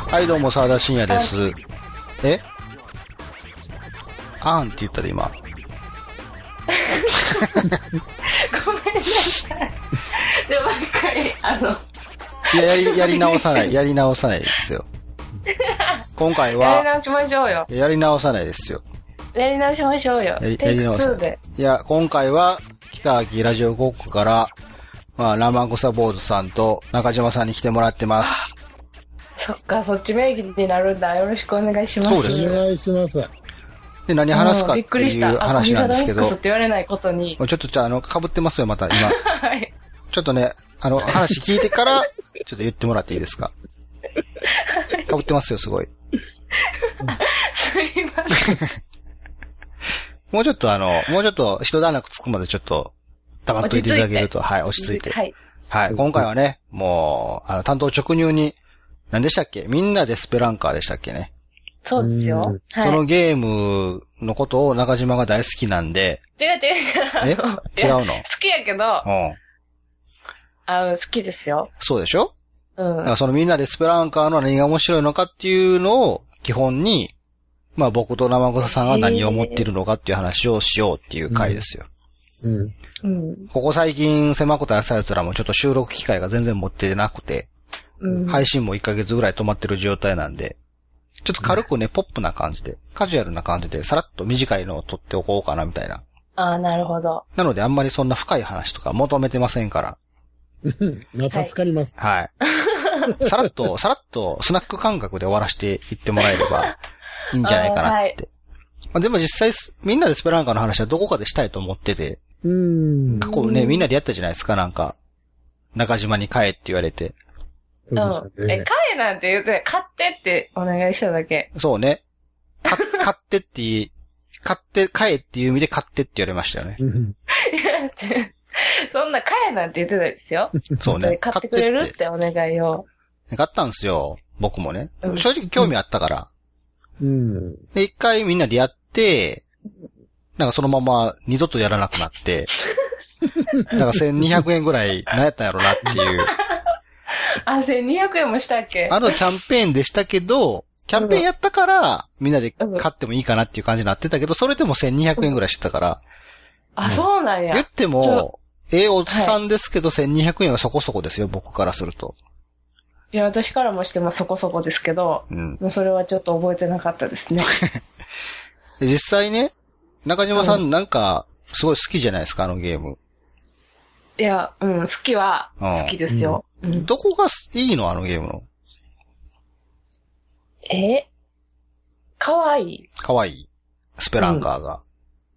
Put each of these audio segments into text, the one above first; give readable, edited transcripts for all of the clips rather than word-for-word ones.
はい、どうも、沢田信也です。えあんって言ったで、今。 ごめんなさい。じゃあ、もう一回、 いや、やり直さないですよ。今回は、 やり直しましょうよ。 やり直さないですよ。 やり直しましょうよ。 やり直さない。いや、今回は、北秋ラジオごっこから、まあ、生草坊主さんと中島さんに来てもらってます。 そっか、そっち名義になるんだ。よろしくお願いします。 そうですよ。 お願いします。 で、何話すかっていう話なんですけど。 びっくりした。って言われないことに。 ちょっと被ってますよ、また今。 はい。 ちょっとね、話聞いてから、ちょっと言ってもらっていいですか。被ってますよ、すごい。 すいません。 もうちょっと一段落つくまでちょっと、黙っといていただけると、はい、落ち着いて。はい。はい、今回はね、もう、担当直入に、何でしたっけ？みんなでスペランカーでしたっけね。 そうですよ。 はい。そのゲームのことを中島が大好きなんで。 違う。 違うの？ 好きやけど。 うん。 好きですよ。 そうでしょ？ うん。 だからそのみんなでスペランカーの何が面白いのかっていうのを基本に、まあ僕と生草さんは何を思っているのかっていう話をしようっていう回ですよ。ここ最近狭くたやさやつらもちょっと収録機会が全然持ってなくて、配信も1ヶ月ぐらい止まってる状態なんで、ちょっと軽くね、ポップな感じで、カジュアルな感じで、さらっと短いのを撮っておこうかなみたいな。 ああ、なるほど。 なのであんまりそんな深い話とか求めてませんから。 助かります。 はい。さらっと、スナック感覚で終わらせていってもらえればいいんじゃないかなって。はい、まあ、でも実際、みんなでスペランカーの話はどこかでしたいと思ってて、過去ね、みんなでやったじゃないですか、なんか。中島に帰って言われて。 帰なんて言うて、買ってってお願いしただけ。 そうね。買ってって帰っていう意味で買ってって言われましたよね。 そんな買なんて言ってないですよ。 そうね。 買ってくれるってお願いを。 買ったんですよ。僕もね。正直興味あったから。で、一回みんなでやって、なんかそのまま二度とやらなくなって、なんか1200円ぐらい何やったんやろなっていう。 1200円もしたっけ？ キャンペーンでしたけど、キャンペーンやったから、みんなで買ってもいいかなっていう感じになってたけど、それでも1200円ぐらいしてたから。 そうなんや。 言っても、おっさんですけど、1200円はそこそこですよ、僕からすると。 いや、私からもしてもそこそこですけど、もうそれはちょっと覚えてなかったですね。 実際ね、中島さんなんか、すごい好きじゃないですか、あのゲーム。 いや、好きは、好きですよ。 どこがいいのあのゲームの。 かわいい。 かわいい。スペランカーが。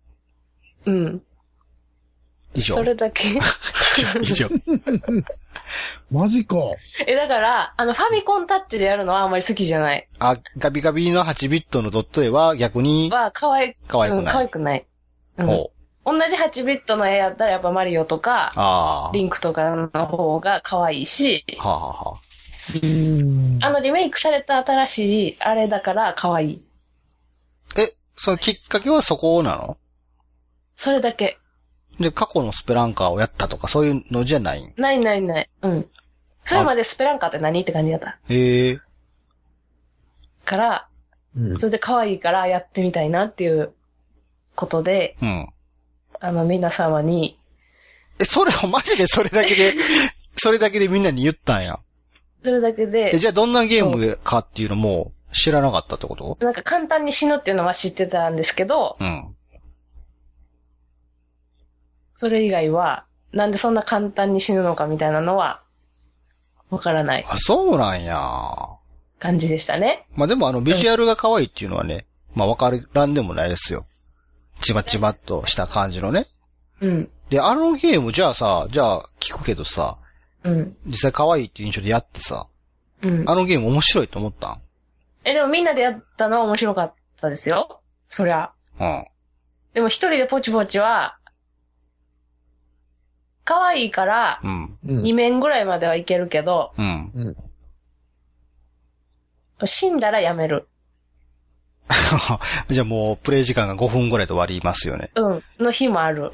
以上。 それだけ以上。 マジか。 だから、ファミコンタッチでやるのはあんまり好きじゃない。 ガビガビの8ビットのドット絵は逆に。 かわいくない。かわいくない。同じ8ビットの絵やったらやっぱマリオとか、リンクとかの方が可愛いし、リメイクされた新しいあれだから可愛い。 そのきっかけはそこなの？ それだけ。 で、過去のスペランカーをやったとかそういうのじゃない？ ない。それまでスペランカーって何って感じだった。から、それで可愛いからやってみたいなっていうことで、皆様に。 それをマジでそれだけでみんなに言ったんや。 それだけで。 じゃあどんなゲームかっていうのも知らなかったってこと？ なんか簡単に死ぬっていうのは知ってたんですけど、それ以外は、なんでそんな簡単に死ぬのかみたいなのは、わからない。 そうなんや。 感じでしたね。 まあでもビジュアルが可愛いっていうのはね、まあわからんでもないですよ。ちまちまっとした感じのね。で、あのゲームじゃあ聞くけどさ、実際可愛いっていう印象でやってさ、あのゲーム面白いと思ったん？ でもみんなでやったのは面白かったですよ。そりゃ。でも一人でポチポチは、可愛いから、2面ぐらいまではいけるけど、死んだらやめる。 じゃあもうプレイ時間が5分ぐらいで終わりますよね。 の日もある。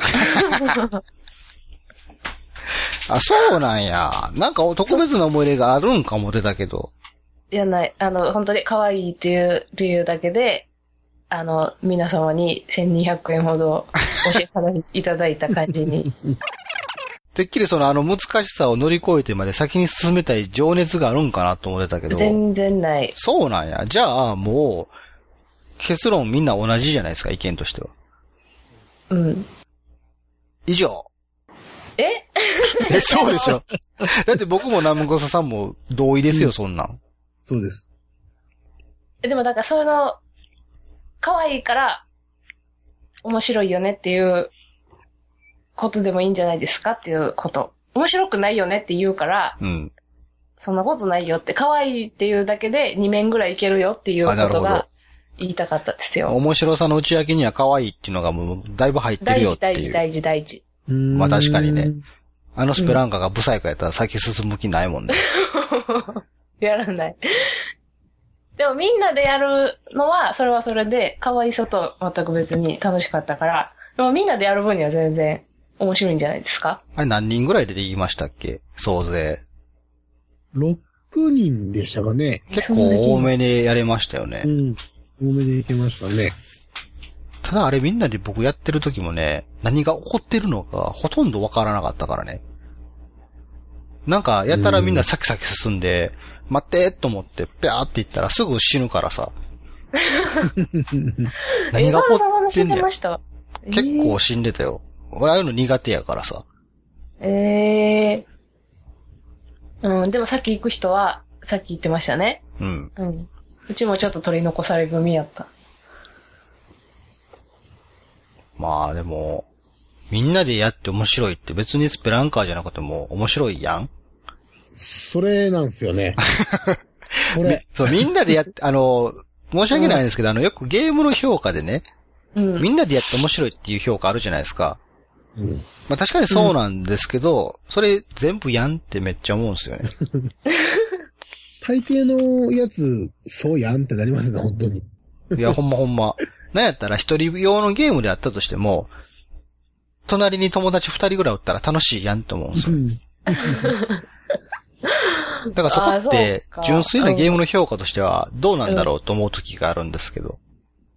そうなんや。なんか特別な思い入れがあるんかも出たけど。 やない、本当に可愛いっていう理由だけで、皆様に1200円ほどお支払いいただいた感じに。 てっきり難しさを乗り越えてまで先に進めたい情熱があるんかなと思ってたけど。 全然ない。 そうなんや。じゃあ、もう、結論みんな同じじゃないですか、意見としては。 うん。 以上。 えそうでしょ。だって僕もナムコサさんも同意ですよ、そんなん。 そうです。 でもだから可愛いから面白いよねっていうことでもいいんじゃないですかっていうこと。面白くないよねって言うから、 うん。 そんなことないよって、可愛いっていうだけで2面ぐらいいけるよっていうことが言いたかったですよ。 面白さの内訳には可愛いっていうのがもうだいぶ入ってるよっていう。 大事。 まあ確かにね。スペランカがブサイクやったら先進む気ないもんね。 やらない。でもみんなでやるのは、それはそれで、可愛さと全く別に楽しかったから、でもみんなでやる分には全然面白いんじゃないですか？ あれ何人ぐらいでできましたっけ？総勢。 6人でしたかね。 結構多めでやれましたよね。 うん。多めでいけましたね。 ただあれみんなで僕やってる時もね、何が起こってるのかほとんどわからなかったからね。なんか、やったらみんなサキサキ進んで、待ってと思って、ぴゃーって言ったらすぐ死ぬからさ。何が起こってんねん。結構死んでたよ。俺ああいうの苦手やからさ。 でもさっき行く人は、さっき言ってましたね。 うん。 うちもちょっと取り残され組やった。 まあでも、みんなでやって面白いって別にスペランカーじゃなくても面白いやん？ それなんですよね。それ。 そう、みんなでやって、申し訳ないんですけど、よくゲームの評価でね、みんなでやって面白いっていう評価あるじゃないですか。まあ確かにそうなんですけど、それ全部やんってめっちゃ思うんですよね。 大抵のやつ、そうやんってなりますね、本当に。 いや、ほんま。なんやったら一人用のゲームであったとしても、隣に友達2人ぐらいおったら楽しいやんって思うんですよ。だからそこって、純粋なゲームの評価としてはどうなんだろうと思う時があるんですけど。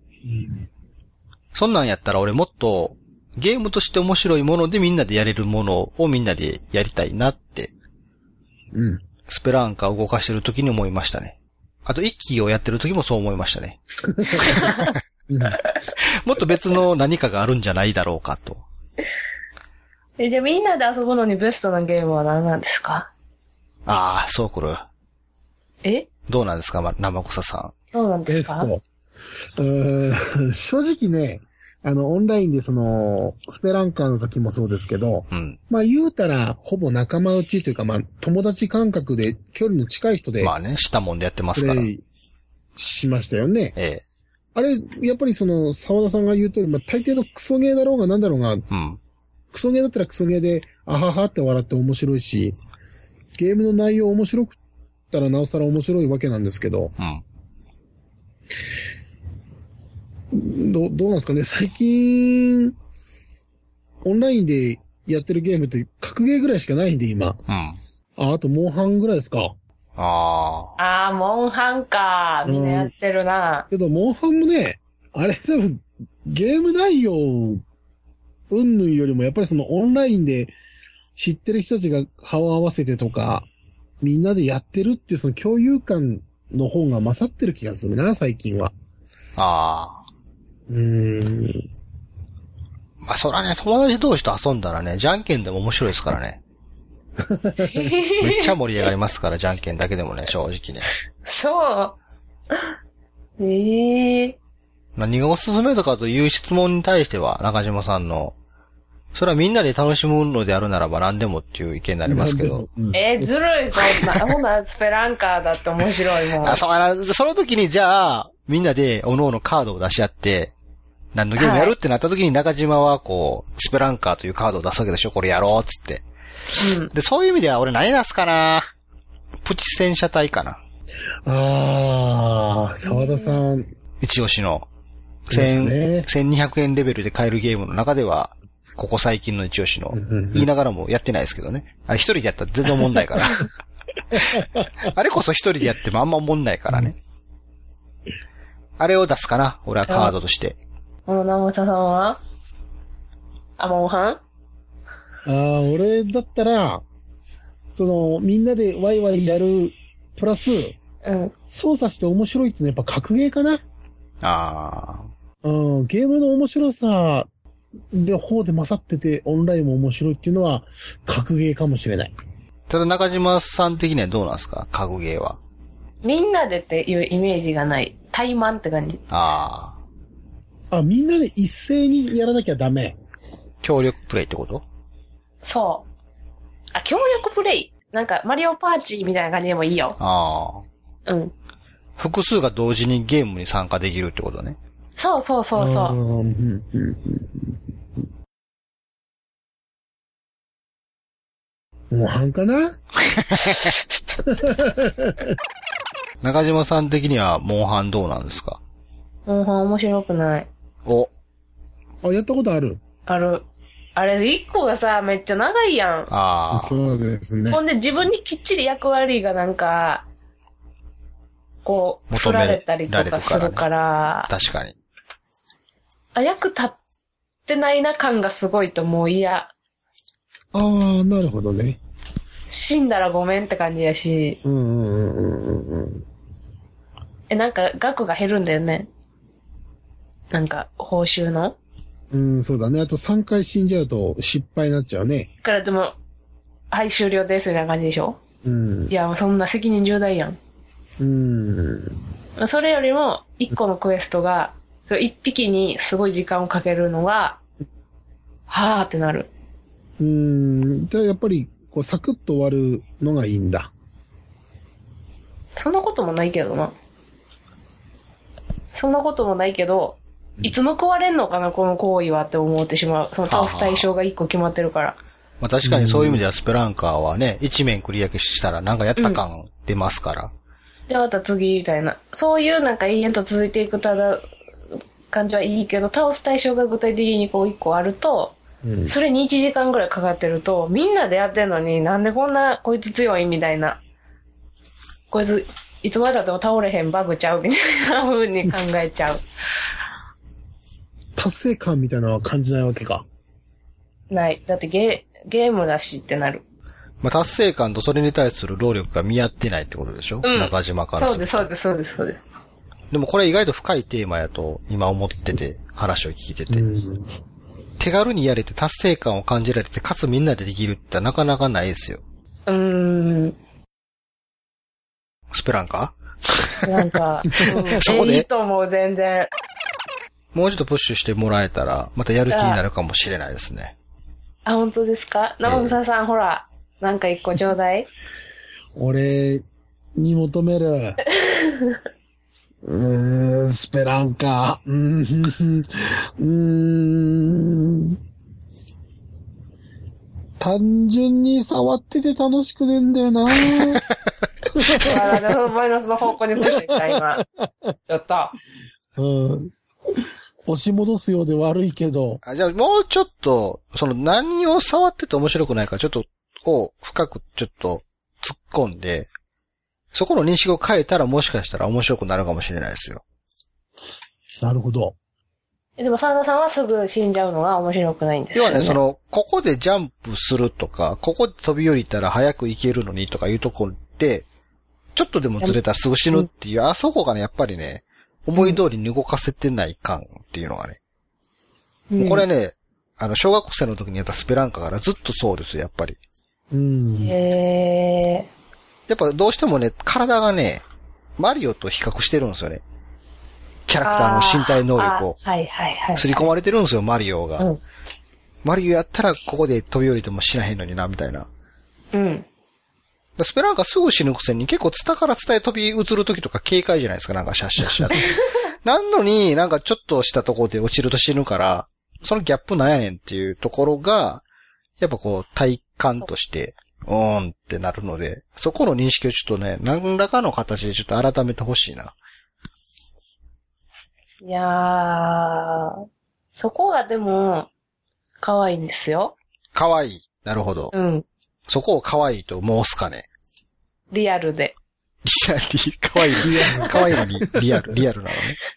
そんなんやったら俺もっとゲームとして面白いものでみんなでやれるものをみんなでやりたいなって。スペランカを動かしてる時に思いましたね。あと一期をやってる時もそう思いましたね。もっと別の何かがあるんじゃないだろうかと。 じゃあみんなで遊ぶのにベストなゲームは何なんですか？ ああ、そうくる。どうなんですか、生草さん。どうなんですか？ 正直ね、オンラインでスペランカーの時もそうですけど、まあ言うたら、ほぼ仲間内というか、まあ友達感覚で距離の近い人で。 まあね、したもんでやってますから。プレイしましたよね。あれ、やっぱり沢田さんが言う通り、まあ大抵のクソゲーだろうがなんだろうが、クソゲーだったらクソゲーで、あははって笑って面白いし、ゲームの内容面白くったらなおさら面白いわけなんですけど、どうなんですかね、最近、オンラインでやってるゲームって格ゲーぐらいしかないんで、今。あと、モンハンぐらいですか。 モンハンか。みんなやってるな。 けど、モンハンもね、あれ多分、ゲーム内容、云々よりも、やっぱりオンラインで知ってる人たちが顔を合わせてとか、みんなでやってるっていう共有感の方が勝ってる気がするな、最近は。 まあ、そらね、友達同士と遊んだらね、じゃんけんでも面白いですからね。めっちゃ盛り上がりますから、じゃんけんだけでもね、正直ね。 そう。 何がおすすめとかという質問に対しては、中島さんの、それはみんなで楽しむのであるならば何でもっていう意見になりますけど。 ずるいぞ。ほな、スペランカーだって面白いもん。 その時にじゃあ、みんなで各々カードを出し合って、何のゲームやるってなった時に中島はスペランカーというカードを出すわけでしょ、これやろうっつって。で、そういう意味では俺何出すかな、プチ戦車隊かな。 沢田さん。 一押しの。1200円レベルで買えるゲームの中では、ここ最近の一押しの。言いながらもやってないですけどね。あれ一人でやったら全然問題から。 あれこそ一人でやってもあんま思んないからね。あれを出すかな俺はカードとして。 ナムサさんはモンハン？ 俺だったら、みんなでワイワイやる、プラス、操作して面白いってのはやっぱ格ゲーかな。ゲームの面白さで方で勝ってて、オンラインも面白いっていうのは、格ゲーかもしれない。 ただ中島さん的にはどうなんですか格ゲーは。 みんなでっていうイメージがない。対マンって感じ。 みんなで一斉にやらなきゃダメ。 協力プレイってこと？ そう。協力プレイ。なんか、マリオパーチみたいな感じでもいいよ。うん。 複数が同時にゲームに参加できるってことね。 そう。 モンハンかな中島さん的にはモンハンどうなんですか？ モンハン面白くない。 やったことある？ ある。あれ、一個がさ、めっちゃ長いやん。そうですね。 ほんで自分にきっちり役割がなんか、振られたりとかするから。 確かに。 役立ってないな感がすごいともう嫌。 なるほどね。 死んだらごめんって感じやし。なんか額が減るんだよね。なんか報酬の。 そうだね。あと3回死んじゃうと失敗になっちゃうね。 だからでも、はい、終了ですみたいな感じでしょ？いや、そんな責任重大やん。それよりも、1個のクエストが、1匹にすごい時間をかけるのが、はーってなる。 じゃあやっぱり、サクッと終わるのがいいんだ。 そんなこともないけどな。そんなこともないけど、いつ報われんのかな、この行為はって思ってしまう。倒す対象が1個決まってるから。 確かにそういう意味ではスペランカーはね、一面クリアしたらなんかやった感出ますから。 で、また次みたいな。そういうなんか永遠と続いていく感じはいいけど、倒す対象が具体的に1個あると、それに1時間ぐらいかかってると、みんなでやってんのになんでこんなこいつ強いみたいな。こいつ、いつまでだっても倒れへんバグちゃうみたいな風に考えちゃう。 達成感みたいなのは感じないわけか。 ない。だってゲームだしってなる。 達成感とそれに対する労力が見合ってないってことでしょ？中島からすると。 そうです。 でもこれ意外と深いテーマやと今思ってて、話を聞いてて。手軽にやれて達成感を感じられて、かつみんなでできるってなかなかないですよ。スペランカそこでいいと思う、全然。 もうちょっとプッシュしてもらえたら、またやる気になるかもしれないですね。 本当ですか？生草さん、ほら、なんか一個ちょうだい。 俺に求める。スペランカ。単純に触ってて楽しくねえんだよな。 マイナスの方向にプッシュした、今。ちょっと。 押し戻すようで悪いけど。 じゃあもうちょっと、何を触ってて面白くないか、ちょっと、深くちょっと突っ込んで、そこの認識を変えたらもしかしたら面白くなるかもしれないですよ。 なるほど。 でも、サンダさんはすぐ死んじゃうのが面白くないんですよね。 要はね、ここでジャンプするとか、ここで飛び降りたら早く行けるのにとかいうところで、ちょっとでもずれたらすぐ死ぬっていう、あそこがね、やっぱりね、思い通りに動かせてない感っていうのがね。もうこれね、小学生の時にやったスペランカからずっとそうですよ、やっぱり。やっぱどうしてもね、体がね、マリオと比較してるんですよね。キャラクターの身体能力を。刷り込まれてるんですよ、マリオが。マリオやったらここで飛び降りても死なへんのにな、みたいな。スペランカすぐ死ぬくせに結構ツタからツタへ飛び移る時とか軽快じゃないですか、なんかシャッシャッシャッ。なんのになんかちょっとしたところで落ちると死ぬから、そのギャップなんやねんっていうところが、やっぱ体感として、ってなるので、そこの認識をちょっとね、何らかの形でちょっと改めてほしいな。 いやー、そこがでも、可愛いんですよ。 可愛い。なるほど。そこを可愛いと申すかね。 リアルで。 かわいいのにリアルなのね。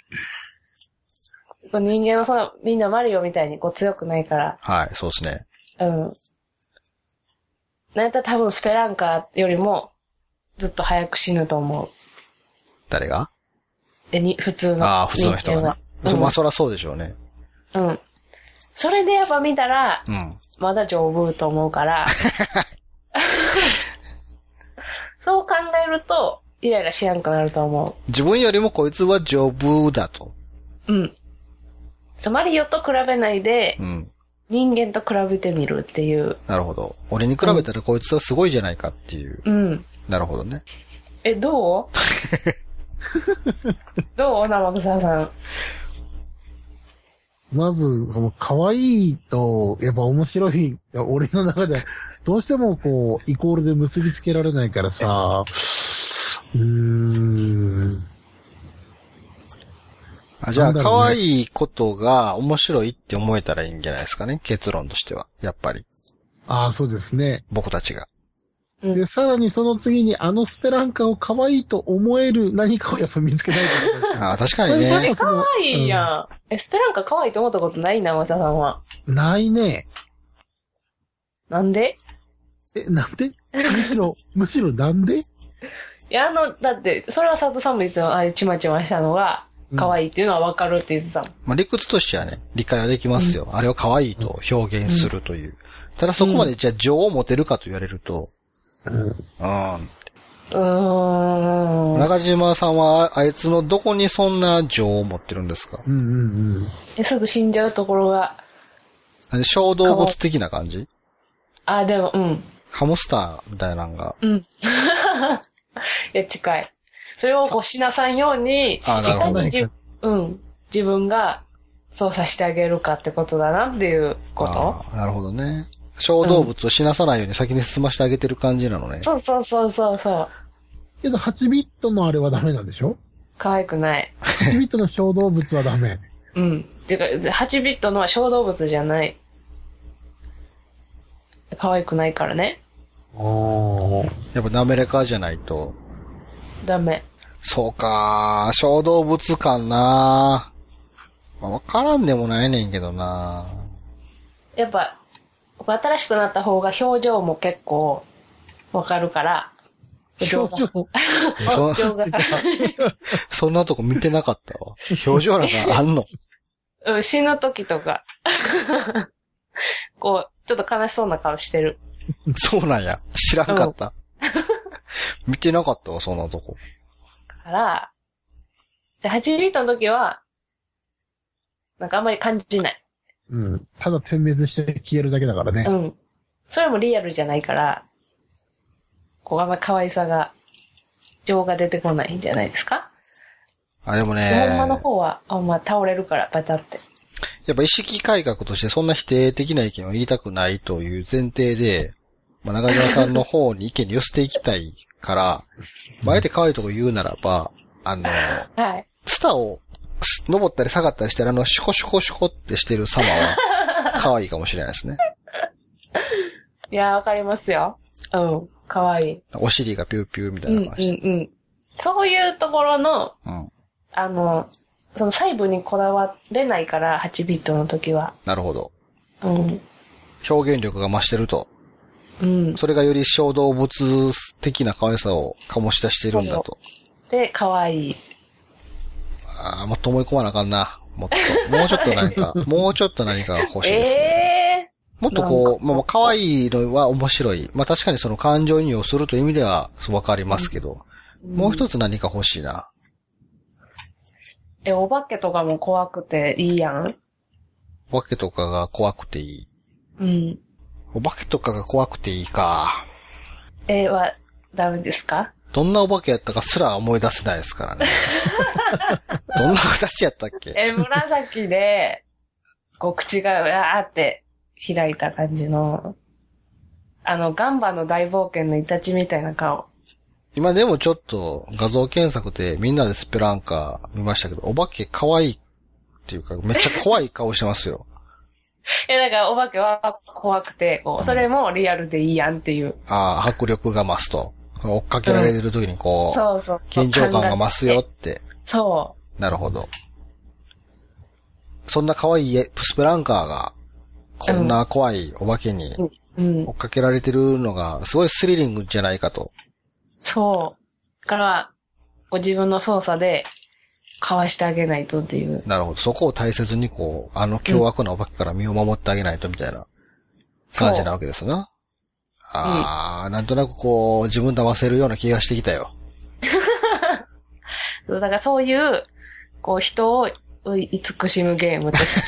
人間はみんなマリオみたいに強くないから。 はい、そうですね。 うん。なんやったら多分スペランカよりもずっと早く死ぬと思う。 誰が？ 普通の人がね。まあそらそうでしょうね。 うん。それでやっぱ見たら、まだ丈夫と思うから、そう考えると、イライラしやんくなると思う。 自分よりもこいつは丈夫だと。 うん。マリオと比べないで、人間と比べてみるっていう。 なるほど。俺に比べたらこいつはすごいじゃないかっていう。 うん。 なるほどね。 どうどう生草さん。 まず、可愛いと、やっぱ面白い、俺の中で、どうしてもイコールで結びつけられないからさ、 じゃあ、可愛いことが面白いって思えたらいいんじゃないですかね、結論としては。やっぱり。 ああ、そうですね。 僕たちが。 で、さらにその次にスペランカを可愛いと思える何かをやっぱ見つけないと思います。 確かにね。 可愛いやん。スペランカ可愛いと思ったことないな、和田さんは。 ないね。 なんで？ なんで？むしろなんで？いや、だって、それは佐藤さんも言ってたの、ちまちましたのが、可愛いっていうのは分かるって言ってたもん。 まあ、理屈としてはね、理解はできますよ。あれを可愛いと表現するという。ただそこまでじゃあ情を持てるかと言われると、中島さんはあいつのどこにそんな情を持ってるんですか？ すぐ死んじゃうところが。 小動物的な感じ？ でも、 ハムスターみたいなのが。 いや、近い。それを死なさんように、いかに自分が操作してあげるかってことだなっていうこと。 なるほどね。小動物を死なさないように先に進ましてあげてる感じなのね。 そう。 けど8ビットのあれはダメなんでしょ？ 可愛くない。 8ビットの小動物はダメ。 てか、8ビットのは小動物じゃない。可愛くないからね。 やっぱ滑らかじゃないと。 ダメ。 そうか、小動物感な。わからんでもないねんけどな。 やっぱ、新しくなった方が表情も結構わかるから。 表情そんなとこ見てなかったわ。表情なんかあんの？ 死ぬ時とか。ちょっと悲しそうな顔してる。 そうなんや。知らんかった。見てなかったわ、そんなとこ。 から、8ビートの時は、なんかあんまり感じない。 ただ点滅して消えるだけだからね。 それもリアルじゃないから、あんまり可愛さが、情が出てこないんじゃないですか？ でもね。 ほんまの方は、倒れるから、バタって。 やっぱ意識改革としてそんな否定的な意見を言いたくないという前提で、中島さんの方に意見に寄せていきたいから、あえて可愛いとこ言うならば、ツタを登ったり下がったりしてシュコシュコシュコってしてる様は、可愛いかもしれないですね。 いや、わかりますよ。可愛い。 お尻がピューピューみたいな感じ。 そういうところの、その細部にこだわれないから、8ビットの時は。 なるほど。表現力が増してると。それがより小動物的な可愛さを醸し出しているんだと。 で、可愛い。 もっと思い込まなあかんな。もうちょっと何か欲しいですね。もっと可愛いのは面白い。確かにその感情移入をするという意味ではわかりますけど、もう一つ何か欲しいな。 お化けとかも怖くていいやん。 お化けとかが怖くていい。お化けとかが怖くていいか。 は、ダメですか？ どんなお化けやったかすら思い出せないですからね。どんな形やったっけ？ 紫で、口がわーって開いた感じの、ガンバの大冒険のイタチみたいな顔。 今でもちょっと画像検索でみんなでスペランカ見ましたけど、お化け可愛いっていうか、めっちゃ怖い顔してますよ。 だからお化けは怖くて、それもリアルでいいやんっていう。 迫力が増すと。 追っかけられてる時にこう、 そうそう緊張感が増すよって。 そう。 なるほど。そんな可愛いスペランカーが、こんな怖いお化けに追っかけられてるのが、すごいスリリングじゃないかと。 そう。だから、自分の操作で、かわしてあげないとっていう。 なるほど。そこを大切にこう、凶悪なお化けから身を守ってあげないとみたいな感じなわけですな。なんとなくこう、自分騙せるような気がしてきたよ。 だからそういう、こう、人を慈しむゲームとして。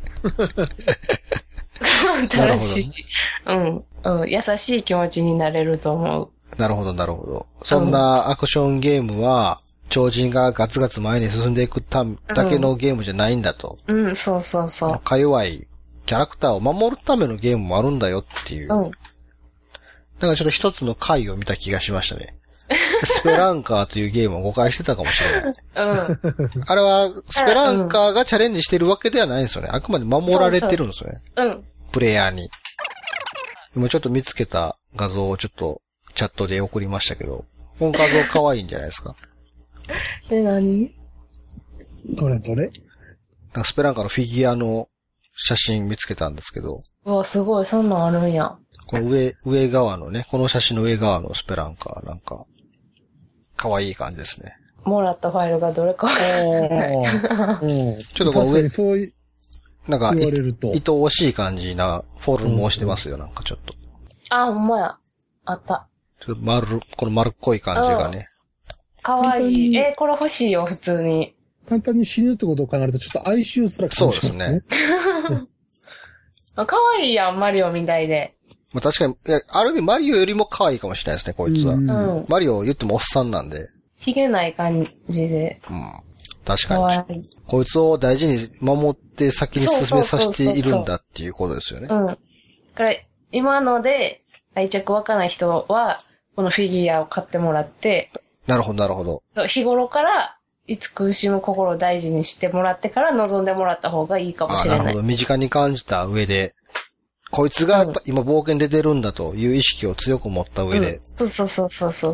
新しい、優しい気持ちになれると思う。 なるほど、なるほど。そんなアクションゲームは、超人がガツガツ前に進んでいくだけのゲームじゃないんだと。 そうそうそう。 か弱いキャラクターを守るためのゲームもあるんだよっていう。だからちょっと一つの回を見た気がしましたね。スペランカーというゲームを誤解してたかもしれない。あれは、スペランカーがチャレンジしてるわけではないんですよね。あくまで守られてるんですよね。プレイヤーに。今ちょっと見つけた画像をちょっとチャットで送りましたけど、この画像可愛いんじゃないですか。 何？ どれどれ？ スペランカーのフィギュアの写真見つけたんですけど。 うわ、すごい、そんなんあるんや。 この上側のね、この写真の上側のスペランカーなんか、可愛い感じですね。 もらったファイルがどれか。ちょっとこの上、 そういう、 なんか、愛おしい感じなフォルムをしてますよ、なんかちょっと。 ほんまや。あった。 ちょっとこの丸っこい感じがね。 かわいい。これ欲しいよ、普通に。 簡単に死ぬってことを考えると、ちょっと哀愁すら感じますね。そうですね。 かわいいやん、マリオみたいで。 まあ、確かに、ある意味マリオよりも可愛いかもしれないですね、こいつは。マリオ言ってもおっさんなんで。 ひげない感じで。 確かに。こいつを大事に守って先に進めさせているんだっていうことですよね。 だから今ので愛着湧かない人は、このフィギュアを買ってもらって。 なるほど、なるほど。 日頃から慈しむ心を大事にしてもらってから望んでもらった方がいいかもしれない。 なるほど。身近に感じた上で、こいつが今冒険出てるんだという意識を強く持った上で。 そう。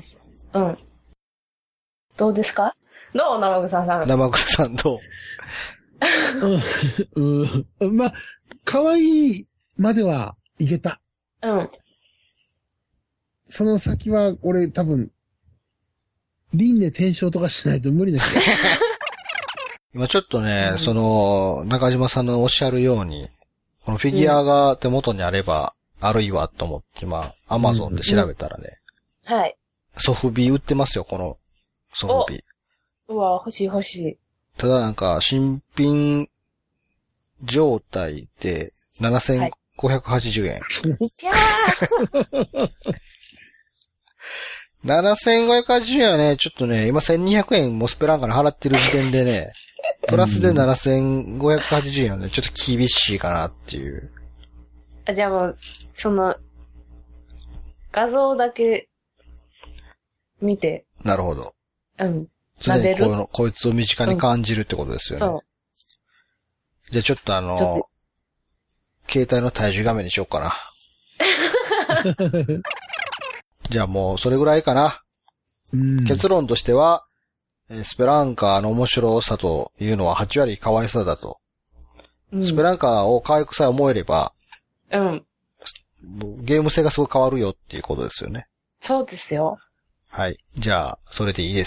どうですか？どう？生草さん。 生草さんどうまあ、可愛いまではいけた。その先は、俺多分、輪廻転生とかしないと無理な気が。 今ちょっとね、中島さんのおっしゃるように、このフィギュアが手元にあれば、あるいはと思って、アマゾンで調べたらね。 はい。 ソフビ売ってますよ、このソフビ。 うわ、欲しい。 ただなんか、新品状態で7580円。 キャー 7580円はね、ちょっとね、今1200円もスペランカに払ってる時点でね、プラスで7580円はね、ちょっと厳しいかなっていう。 じゃあもう、画像だけ見て。 なるほど。 常にこいつを身近に感じるってことですよね。そう。じゃあちょっと携帯の体重画面にしようかな。じゃあもうそれぐらいかな。結論としては、スペランカーの面白さというのは8割可愛さだと。スペランカーを可愛くさえ思えれば、ゲーム性がすごい変わるよっていうことですよね。 そうですよ。 はい。じゃあ、それでいいです。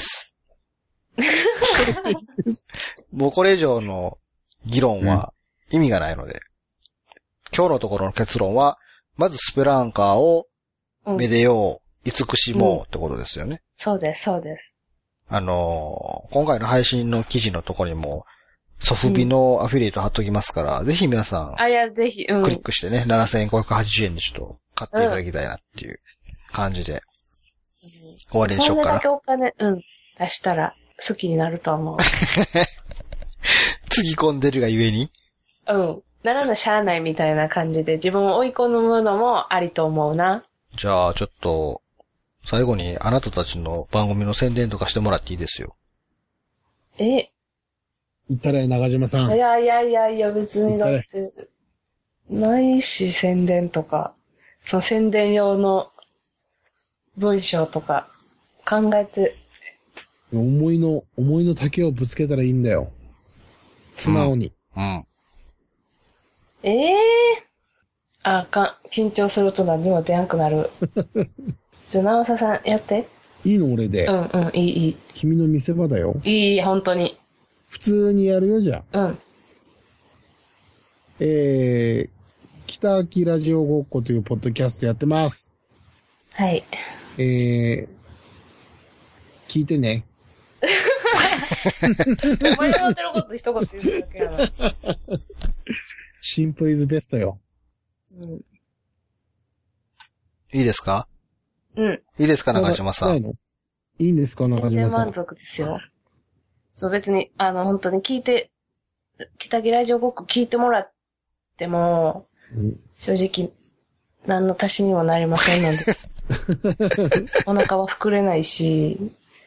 もうこれ以上の議論は意味がないので、今日のところの結論は、まずスペランカーをめでよう、慈しもうってことですよね。 そうです。 今回の配信の記事のところにも、ソフビのアフィリエイト貼っときますから、ぜひ皆さん、 ぜひ、 クリックしてね、7580円でちょっと買っていただきたいなっていう感じで、終わりにしようかな。 それだけお金、出したら好きになると思う。 つぎ込んでるがゆえに？ ならなしゃあないみたいな感じで自分を追い込むのもありと思うな。 じゃあ、ちょっと、最後にあなたたちの番組の宣伝とかしてもらっていいですよ。 言ったら中島さん。 いや、別にだって、ないし宣伝とか、その宣伝用の文章とか考えて。 思いの丈をぶつけたらいいんだよ。素直に。 うん。 緊張すると何にも出やんくなる。直佐さんやって。 いいの俺で。 うんうん、いい。 君の見せ場だよ。 いい、本当に。 普通にやるよ、じゃあ。うん。 北秋ラジオごっこというポッドキャストやってます。 はい。 聞いてね。 お前のってること一言言うだけやな。 シンプルイズベストよ。 うん。 いいですか？ うん。 いいですか、中島さん。 いいんですか、中島さん。 全然満足ですよ。そう、別に、本当に北木ラジオごっこ聞いてもらっても、正直、何の足しにもなりませんので。お腹は膨れないし、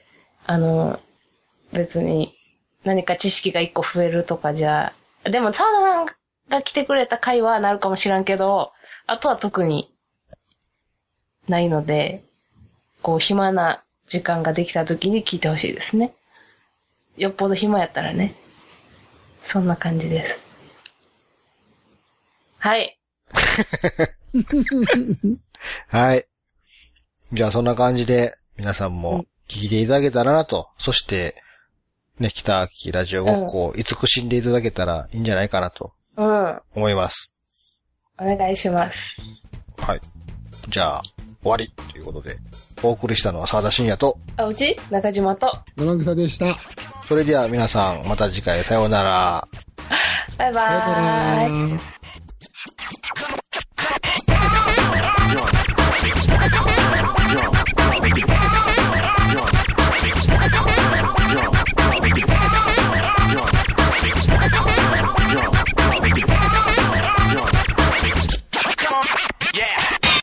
別に何か知識が一個増えるとかじゃ、でも、澤田さんが来てくれた回はなるかもしらんけど、あとは特にないので、暇な時間ができた時に聞いてほしいですね。よっぽど暇やったらね。そんな感じです。はい。 はい。じゃあそんな感じで皆さんも聞いていただけたらなと。そして、ね、北秋ラジオごっこを慈しんでいただけたらいいんじゃないかなと。思います。 お願いします。 はい。じゃあ、終わりということで、お送りしたのは澤田信也と、 うち中島と、 野草でした。 それでは皆さん、また次回さようなら。 バイバーイ。